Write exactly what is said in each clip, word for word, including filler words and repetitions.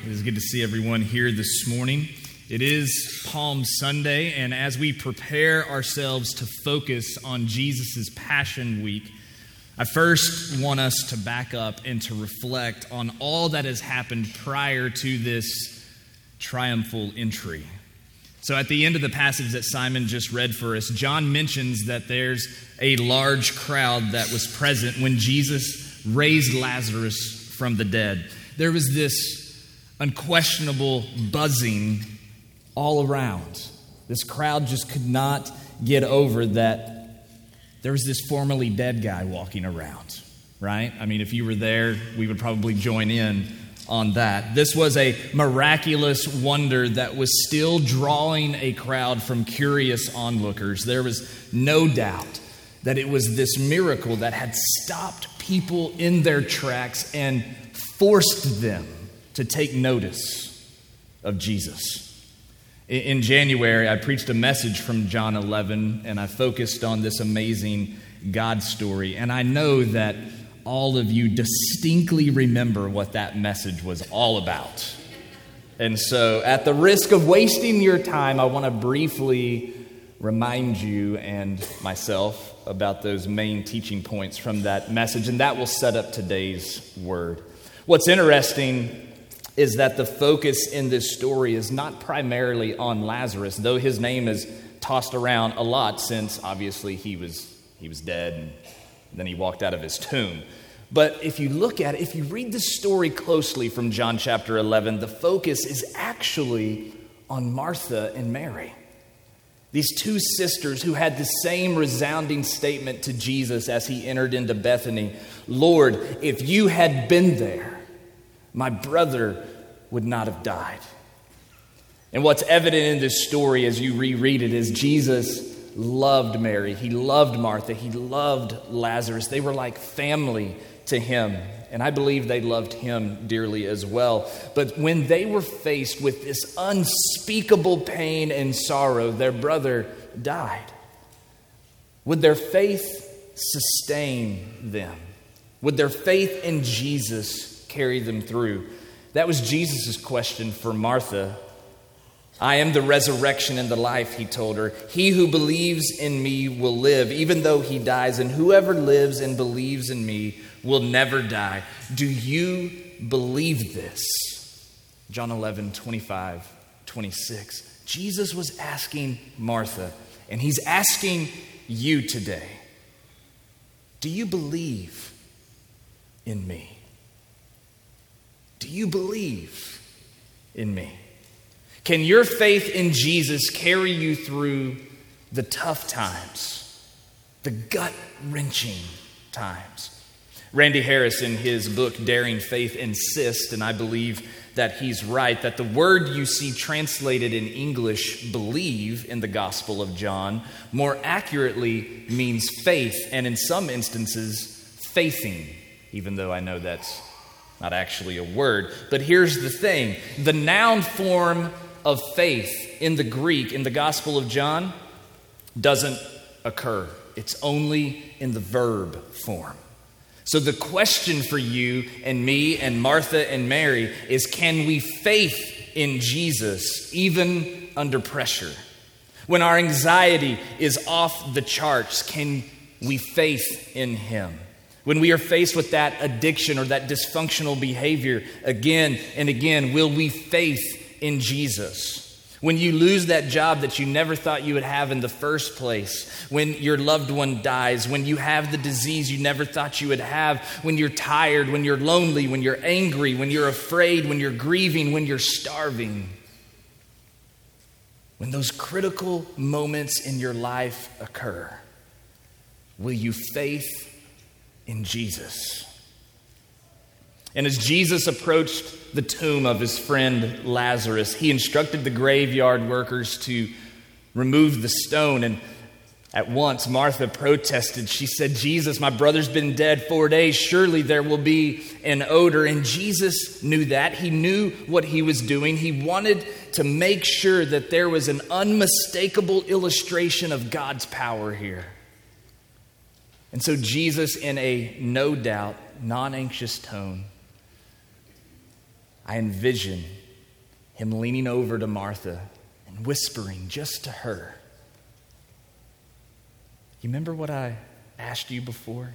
It is good to see everyone here this morning. It is Palm Sunday, and as we prepare ourselves to focus on Jesus' Passion Week, I first want us to back up and to reflect on all that has happened prior to this triumphal entry. So at the end of the passage that Simon just read for us, John mentions that there's a large crowd that was present when Jesus raised Lazarus from the dead. There was this unquestionable buzzing all around. This crowd just could not get over that there was this formerly dead guy walking around, right? I mean, if you were there, we would probably join in on that. This was a miraculous wonder that was still drawing a crowd from curious onlookers. There was no doubt that it was this miracle that had stopped people in their tracks and forced them to take notice of Jesus. In January, I preached a message from John eleven, and I focused on this amazing God story. And I know that all of you distinctly remember what that message was all about. And so, at the risk of wasting your time, I want to briefly remind you and myself about those main teaching points from that message, and that will set up today's word. What's interesting is that the focus in this story is not primarily on Lazarus, though his name is tossed around a lot since obviously he was he was dead and then he walked out of his tomb. But if you look at it, if you read the story closely from John chapter eleven, the focus is actually on Martha and Mary. These two sisters who had the same resounding statement to Jesus as he entered into Bethany, "Lord, if you had been there, my brother would not have died." And what's evident in this story as you reread it is Jesus loved Mary. He loved Martha. He loved Lazarus. They were like family to him. And I believe they loved him dearly as well. But when they were faced with this unspeakable pain and sorrow, their brother died. Would their faith sustain them? Would their faith in Jesus carry them through? That was Jesus' question for Martha. "I am the resurrection and the life," he told her. "He who believes in me will live, even though he dies, and whoever lives and believes in me will never die. Do you believe this?" John eleven, twenty-five, twenty-six. Jesus was asking Martha, and he's asking you today, do you believe in me? Do you believe in me? Can your faith in Jesus carry you through the tough times, the gut-wrenching times? Randy Harris, in his book, Daring Faith, insists, and I believe that he's right, that the word you see translated in English, believe, in the Gospel of John, more accurately means faith, and in some instances, faithing, even though I know that's not actually a word. But here's the thing. The noun form of faith in the Greek, in the Gospel of John, doesn't occur. It's only in the verb form. So the question for you and me and Martha and Mary is, can we faith in Jesus even under pressure? When our anxiety is off the charts, can we faith in him? When we are faced with that addiction or that dysfunctional behavior again and again, will we faith in Jesus? When you lose that job that you never thought you would have in the first place, when your loved one dies, when you have the disease you never thought you would have, when you're tired, when you're lonely, when you're angry, when you're afraid, when you're grieving, when you're starving, when those critical moments in your life occur, will you faith in Jesus? And as Jesus approached the tomb of his friend Lazarus, he instructed the graveyard workers to remove the stone. And at once, Martha protested. She said, "Jesus, my brother's been dead four days. Surely there will be an odor." And Jesus knew that. He knew what he was doing. He wanted to make sure that there was an unmistakable illustration of God's power here. And so Jesus, in a no doubt, non-anxious tone, I envision him leaning over to Martha and whispering just to her, "You remember what I asked you before?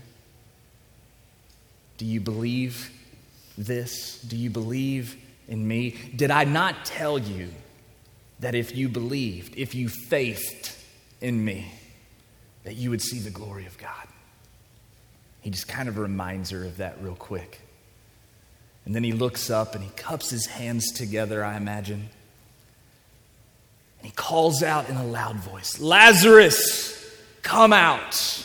Do you believe this? Do you believe in me? Did I not tell you that if you believed, if you faithed in me, that you would see the glory of God?" He just kind of reminds her of that real quick. And then he looks up and he cups his hands together, I imagine. And he calls out in a loud voice, "Lazarus, come out."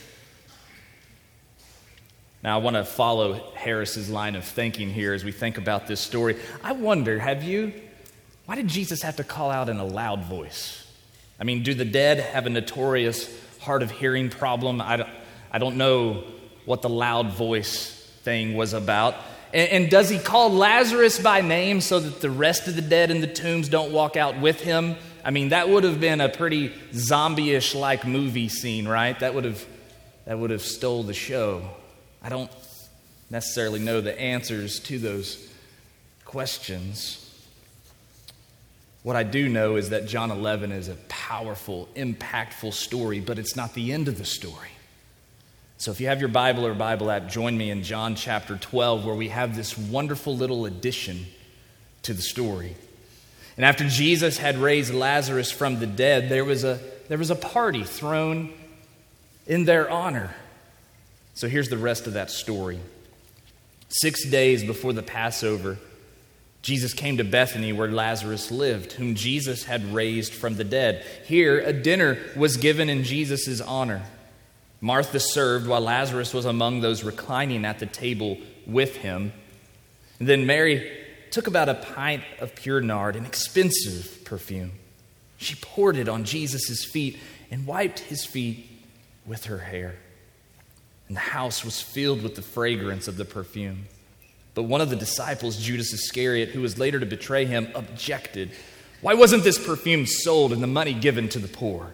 Now, I want to follow Harris's line of thinking here as we think about this story. I wonder, have you, why did Jesus have to call out in a loud voice? I mean, do the dead have a notorious hard of hearing problem? I don't, I don't know what the loud voice thing was about. And, and does he call Lazarus by name so that the rest of the dead in the tombs don't walk out with him? I mean, that would have been a pretty zombie-ish like movie scene, right? That would have, that would have stole the show. I don't necessarily know the answers to those questions. What I do know is that John eleven is a powerful, impactful story, but it's not the end of the story. So if you have your Bible or Bible app, join me in John chapter twelve, where we have this wonderful little addition to the story. And after Jesus had raised Lazarus from the dead, there was a, there was a party thrown in their honor. So here's the rest of that story. Six days before the Passover, Jesus came to Bethany where Lazarus lived, whom Jesus had raised from the dead. Here, a dinner was given in Jesus' honor. Martha served while Lazarus was among those reclining at the table with him. And then Mary took about a pint of pure nard, an expensive perfume. She poured it on Jesus' feet and wiped his feet with her hair. And the house was filled with the fragrance of the perfume. But one of the disciples, Judas Iscariot, who was later to betray him, objected. "Why wasn't this perfume sold and the money given to the poor?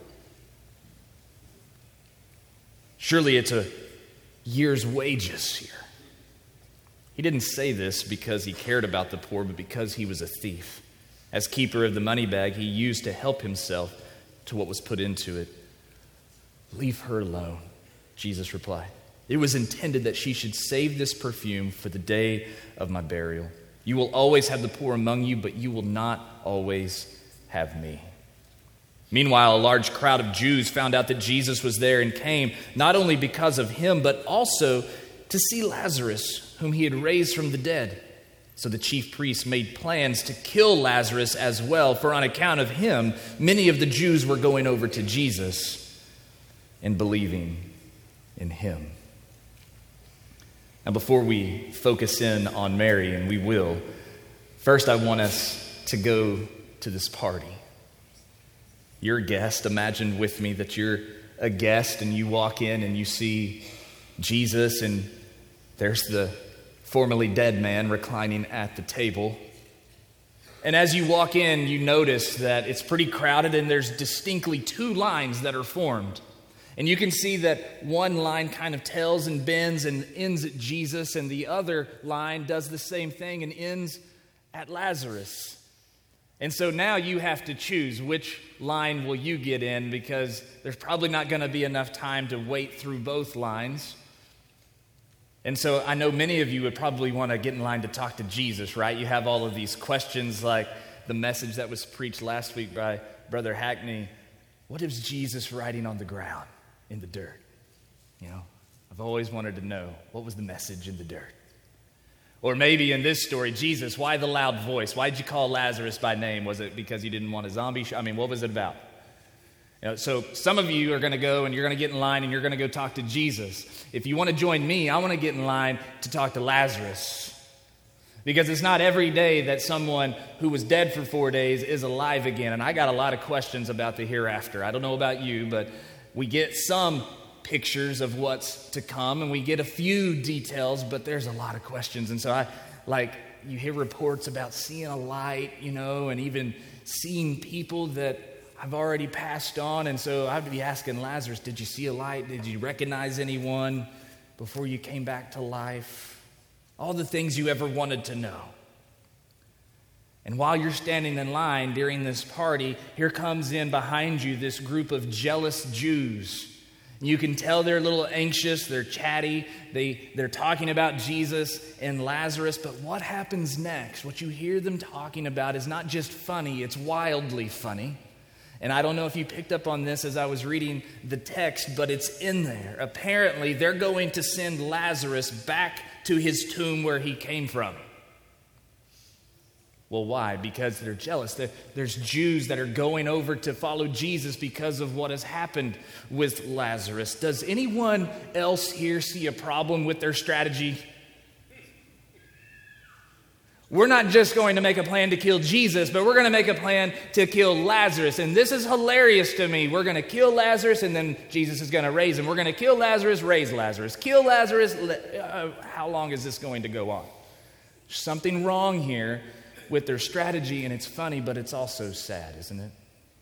Surely it's a year's wages here." He didn't say this because he cared about the poor, but because he was a thief. As keeper of the money bag, he used to help himself to what was put into it. "Leave her alone," Jesus replied. "It was intended that she should save this perfume for the day of my burial. You will always have the poor among you, but you will not always have me." Meanwhile, a large crowd of Jews found out that Jesus was there and came, not only because of him, but also to see Lazarus, whom he had raised from the dead. So the chief priests made plans to kill Lazarus as well, for on account of him, many of the Jews were going over to Jesus and believing in him. Now, before we focus in on Mary, and we will, first I want us to go to this party. You're a guest. Imagine with me that you're a guest and you walk in and you see Jesus, and there's the formerly dead man reclining at the table. And as you walk in, you notice that it's pretty crowded and there's distinctly two lines that are formed. And you can see that one line kind of tails and bends and ends at Jesus, and the other line does the same thing and ends at Lazarus. And so now you have to choose which line will you get in, because there's probably not going to be enough time to wait through both lines. And so I know many of you would probably want to get in line to talk to Jesus, right? You have all of these questions like the message that was preached last week by Brother Hackney. What is Jesus writing on the ground in the dirt? You know, I've always wanted to know, what was the message in the dirt? Or maybe in this story, Jesus, why the loud voice? Why did you call Lazarus by name? Was it because you didn't want a zombie show? I mean, what was it about? You know, so some of you are going to go and you're going to get in line and you're going to go talk to Jesus. If you want to join me, I want to get in line to talk to Lazarus. Because it's not every day that someone who was dead for four days is alive again. And I got a lot of questions about the hereafter. I don't know about you, but we get some pictures of what's to come, and we get a few details, but there's a lot of questions. And so I, like, you hear reports about seeing a light, you know, and even seeing people that I've already passed on. And so I'd be asking Lazarus, did you see a light? Did you recognize anyone before you came back to life? All the things you ever wanted to know. And while you're standing in line during this party, here comes in behind you this group of jealous Jews. You can tell they're a little anxious, they're chatty, they, they're talking about Jesus and Lazarus, but what happens next? What you hear them talking about is not just funny, it's wildly funny. And I don't know if you picked up on this as I was reading the text, but it's in there. Apparently, they're going to send Lazarus back to his tomb where he came from. Well, why? Because they're jealous. There's Jews that are going over to follow Jesus because of what has happened with Lazarus. Does anyone else here see a problem with their strategy? We're not just going to make a plan to kill Jesus, but we're going to make a plan to kill Lazarus. And this is hilarious to me. We're going to kill Lazarus, and then Jesus is going to raise him. We're going to kill Lazarus, raise Lazarus. Kill Lazarus. Uh, how long is this going to go on? There's something wrong here with their strategy, and it's funny, but it's also sad, isn't it?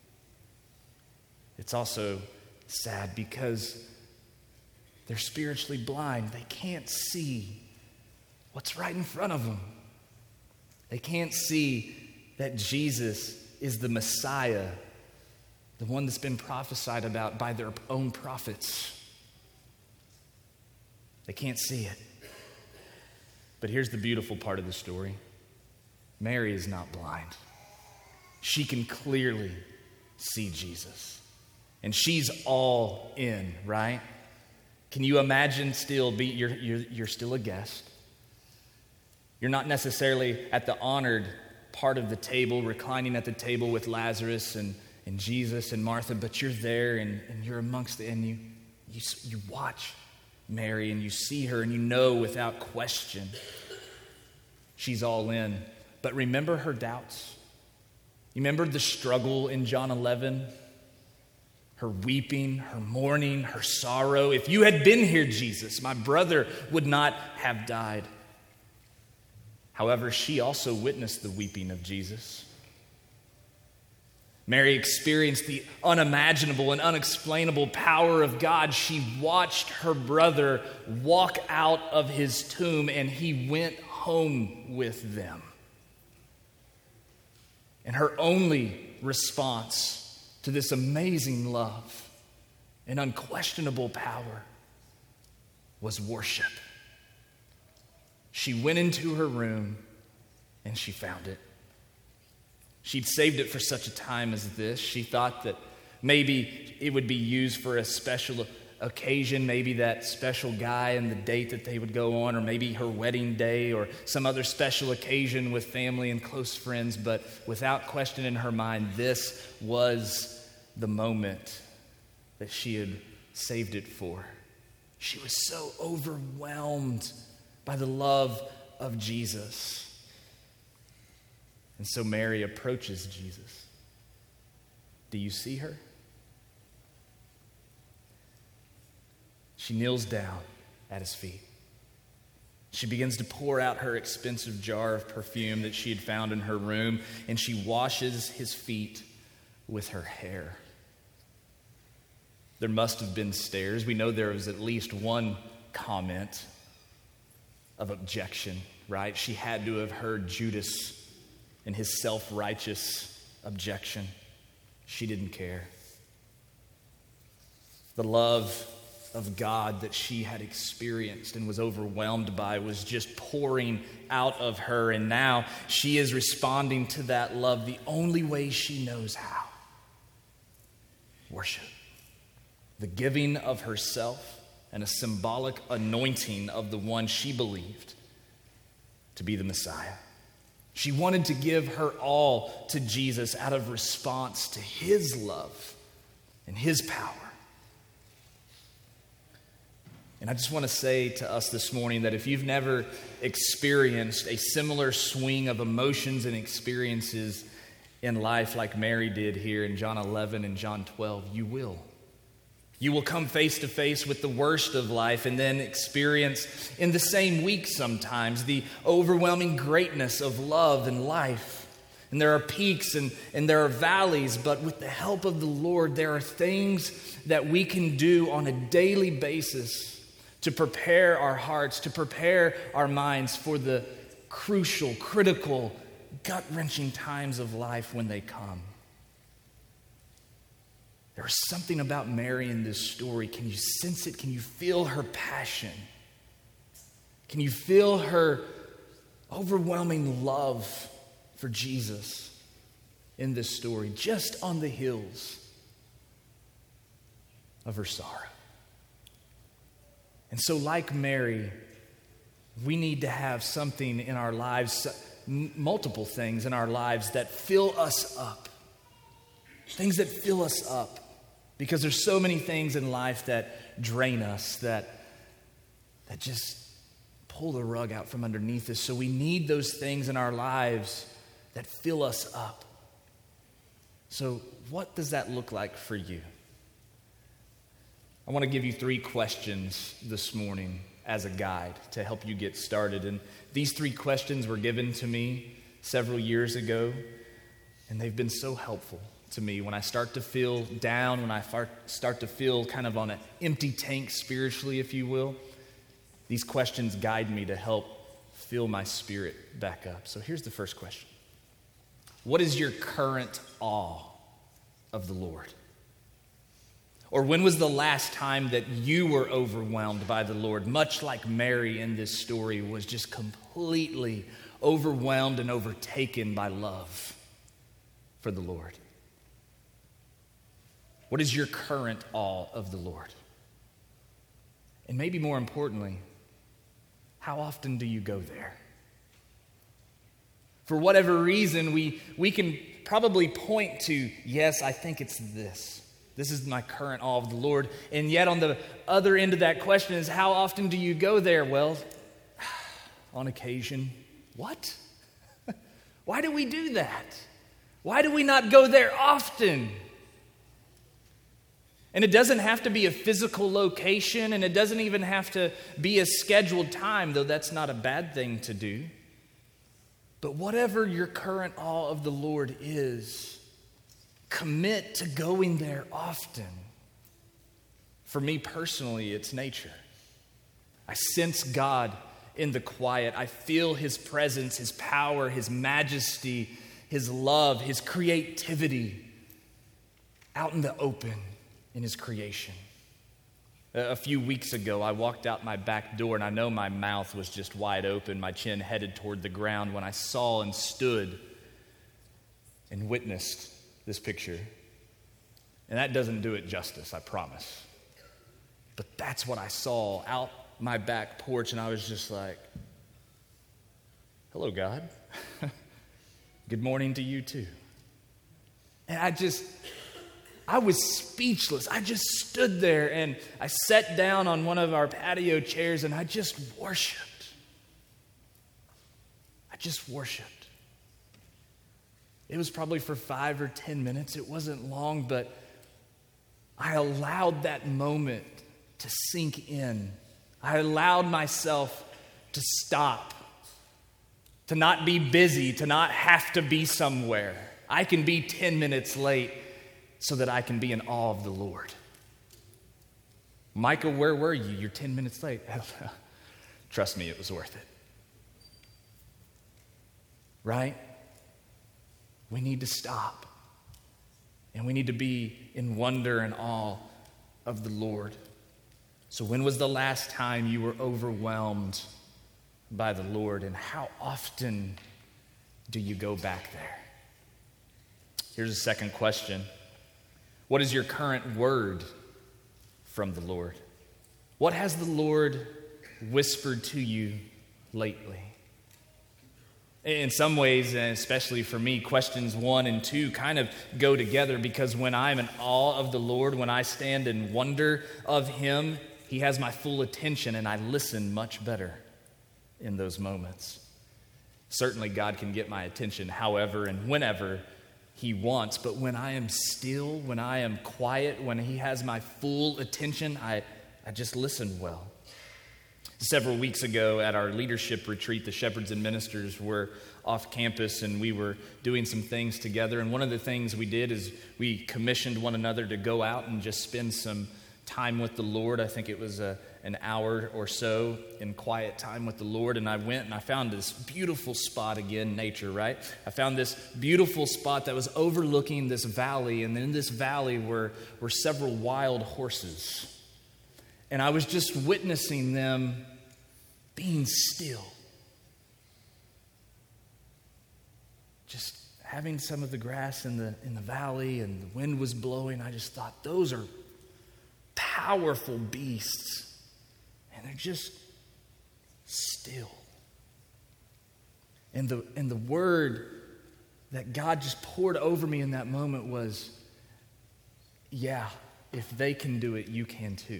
It's also sad because they're spiritually blind. They can't see what's right in front of them. They can't see that Jesus is the Messiah, the one that's been prophesied about by their own prophets. They can't see it. But here's the beautiful part of the story. Mary is not blind. She can clearly see Jesus. And she's all in, right? Can you imagine still be you're you're you're still a guest. You're not necessarily at the honored part of the table, reclining at the table with Lazarus and, and Jesus and Martha, but you're there and, and you're amongst the, and you, you you watch Mary and you see her and you know without question she's all in. But remember her doubts. You remember the struggle in John eleven? Her weeping, her mourning, her sorrow. If you had been here, Jesus, my brother would not have died. However, she also witnessed the weeping of Jesus. Mary experienced the unimaginable and unexplainable power of God. She watched her brother walk out of his tomb, and he went home with them. And her only response to this amazing love and unquestionable power was worship. She went into her room and she found it. She'd saved it for such a time as this. She thought that maybe it would be used for a special occasion, maybe that special guy and the date that they would go on, or maybe her wedding day or some other special occasion with family and close friends. But without question in her mind, this was the moment that she had saved it for. She was so overwhelmed by the love of Jesus. And so Mary approaches Jesus. Do you see her? She kneels down at his feet. She begins to pour out her expensive jar of perfume that she had found in her room, and she washes his feet with her hair. There must have been stares. We know there was at least one comment of objection, right? She had to have heard Judas and his self-righteous objection. She didn't care. The love of God that she had experienced and was overwhelmed by was just pouring out of her, and now she is responding to that love the only way she knows how. Worship. The giving of herself and a symbolic anointing of the one she believed to be the Messiah. She wanted to give her all to Jesus out of response to his love and his power. And I just want to say to us this morning that if you've never experienced a similar swing of emotions and experiences in life like Mary did here in John eleven and John twelve, you will. You will come face to face with the worst of life and then experience in the same week sometimes the overwhelming greatness of love and life. And there are peaks and, and there are valleys, but with the help of the Lord, there are things that we can do on a daily basis to prepare our hearts, to prepare our minds for the crucial, critical gut-wrenching times of life when they come. There's something about Mary in this story. Can you sense it? Can you feel her passion? Can you feel her overwhelming love for Jesus in this story, just on the heels of her sorrow? And so, like Mary, we need to have something in our lives, m- multiple things in our lives that fill us up. Things that fill us up. Because there's so many things in life that drain us, that, that just pull the rug out from underneath us. So we need those things in our lives that fill us up. So what does that look like for you? I want to give you three questions this morning as a guide to help you get started. And these three questions were given to me several years ago, and they've been so helpful to me when I start to feel down, when I start to feel kind of on an empty tank spiritually, if you will. These questions guide me to help fill my spirit back up. So here's the first question. What is your current awe of the Lord? Or when was the last time that you were overwhelmed by the Lord, much like Mary in this story was just completely overwhelmed and overtaken by love for the Lord? What is your current awe of the Lord? And maybe more importantly, how often do you go there? For whatever reason, we, we can probably point to, yes, I think it's this. This is my current awe of the Lord. And yet on the other end of that question is, how often do you go there? Well, on occasion. What? Why do we do that? Why do we not go there often? And it doesn't have to be a physical location, and it doesn't even have to be a scheduled time, though that's not a bad thing to do. But whatever your current awe of the Lord is, commit to going there often. For me personally, it's nature. I sense God in the quiet. I feel His presence, His power, His majesty, His love, His creativity out in the open. In His creation. A few weeks ago, I walked out my back door, and I know my mouth was just wide open, my chin headed toward the ground, when I saw and stood and witnessed this picture. And that doesn't do it justice, I promise. But that's what I saw out my back porch, and I was just like, hello, God. Good morning to you, too. And I just... I was speechless. I just stood there and I sat down on one of our patio chairs and I just worshiped. I just worshiped. It was probably for five or ten minutes. It wasn't long, but I allowed that moment to sink in. I allowed myself to stop, to not be busy, to not have to be somewhere. I can be ten minutes late so that I can be in awe of the Lord. Micah, where were you? You're ten minutes late. Trust me, it was worth it. Right? We need to stop. And we need to be in wonder and awe of the Lord. So when was the last time you were overwhelmed by the Lord? And how often do you go back there? Here's a second question. What is your current word from the Lord? What has the Lord whispered to you lately? In some ways, and especially for me, questions one and two kind of go together, because when I'm in awe of the Lord, when I stand in wonder of Him, He has my full attention and I listen much better in those moments. Certainly God can get my attention however and whenever He wants, but when I am still, when I am quiet, when He has my full attention, I, I just listen well. Several weeks ago at our leadership retreat, the shepherds and ministers were off campus and we were doing some things together. And one of the things we did is we commissioned one another to go out and just spend some time with the Lord. I think it was a, an hour or so in quiet time with the Lord, and I went and I found this beautiful spot again, nature, right? I found this beautiful spot that was overlooking this valley, and in this valley were, were several wild horses. And I was just witnessing them being still. Just having some of the grass in the in the valley, and the wind was blowing. I just thought, those are powerful beasts. And they're just still. And the and the word that God just poured over me in that moment was, yeah, if they can do it, you can too.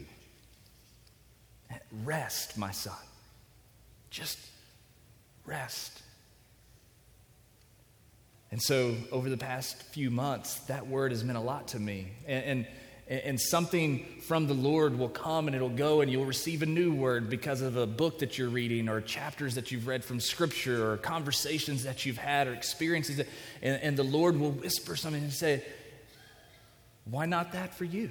Rest, my son. Just rest. And so over the past few months, that word has meant a lot to me. And, and, and something from the Lord will come and it'll go, and you'll receive a new word because of a book that you're reading, or chapters that you've read from Scripture, or conversations that you've had, or experiences. That, and, and the Lord will whisper something and say, why not that for you?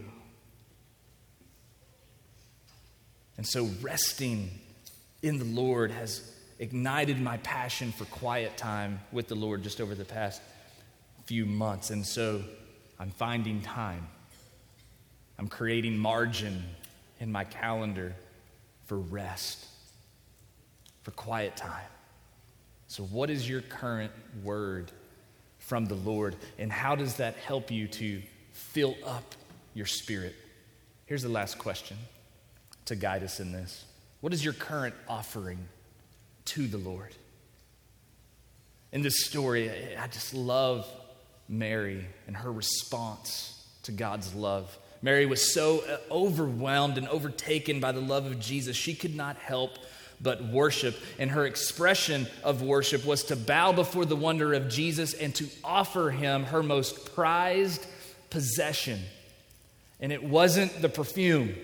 And so resting in the Lord has ignited my passion for quiet time with the Lord just over the past few months. And so I'm finding time. I'm creating margin in my calendar for rest, for quiet time. So what is your current word from the Lord, and how does that help you to fill up your spirit? Here's the last question to guide us in this. What is your current offering to the Lord? In this story, I just love Mary and her response to God's love. Mary was so overwhelmed and overtaken by the love of Jesus, she could not help but worship. And her expression of worship was to bow before the wonder of Jesus and to offer him her most prized possession. And it wasn't the perfume.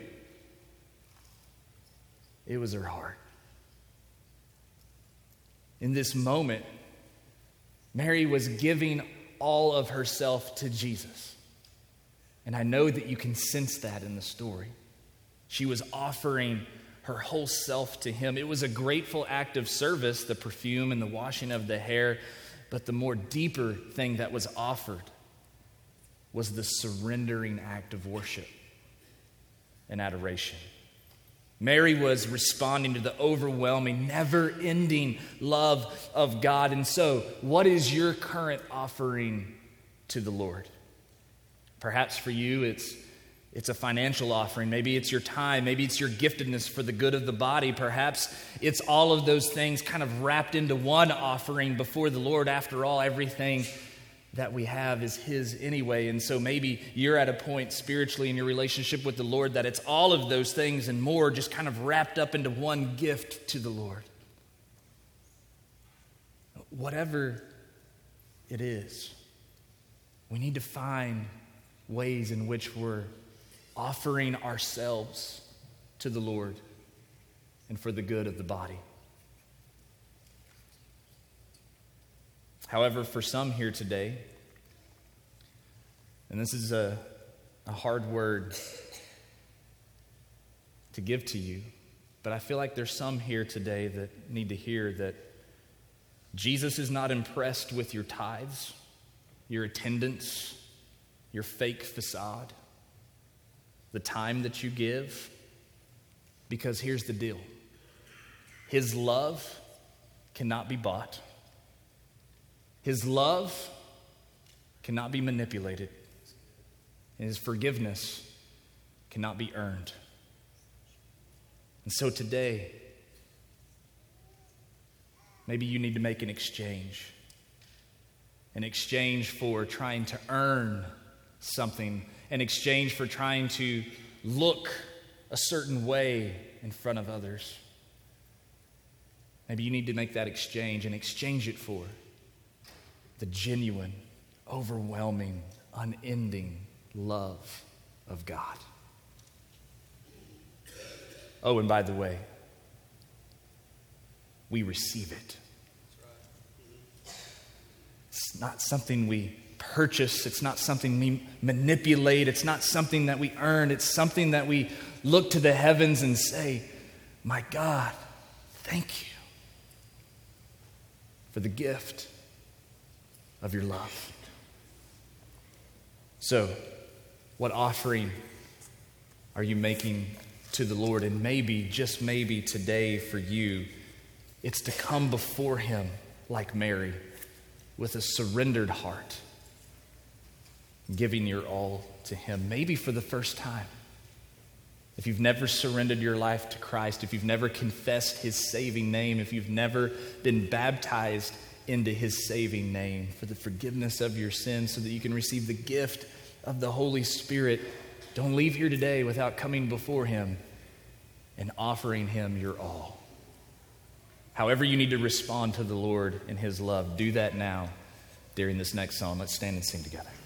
It was her heart. In this moment, Mary was giving all of herself to Jesus. And I know that you can sense that in the story. She was offering her whole self to him. It was a grateful act of service, the perfume and the washing of the hair. But the more deeper thing that was offered was the surrendering act of worship and adoration. Mary was responding to the overwhelming, never-ending love of God. And so, what is your current offering to the Lord? Perhaps for you, it's it's a financial offering. Maybe it's your time. Maybe it's your giftedness for the good of the body. Perhaps it's all of those things kind of wrapped into one offering before the Lord. After all, everything that we have is his anyway. And so maybe you're at a point spiritually in your relationship with the Lord that it's all of those things and more just kind of wrapped up into one gift to the Lord. Whatever it is, we need to find ways in which we're offering ourselves to the Lord and for the good of the body. However, for some here today, and this is a, a hard word to give to you, but I feel like there's some here today that need to hear that Jesus is not impressed with your tithes, your attendance, your fake facade, the time that you give, because here's the deal. His love cannot be bought. His love cannot be manipulated. And his forgiveness cannot be earned. And so today, maybe you need to make an exchange. An exchange for trying to earn something. An exchange for trying to look a certain way in front of others. Maybe you need to make that exchange and exchange it for the genuine, overwhelming, unending love of God. Oh, and by the way, we receive it. It's not something we purchase. It's not something we manipulate. It's not something that we earn. It's something that we look to the heavens and say, my God, thank you for the gift of your love. So, what offering are you making to the Lord? And maybe, just maybe today for you, it's to come before him like Mary with a surrendered heart, giving your all to him, maybe for the first time. If you've never surrendered your life to Christ, if you've never confessed his saving name, if you've never been baptized into his saving name for the forgiveness of your sins so that you can receive the gift of the Holy Spirit, don't leave here today without coming before him and offering him your all. However you need to respond to the Lord in his love, do that now during this next song. Let's stand and sing together.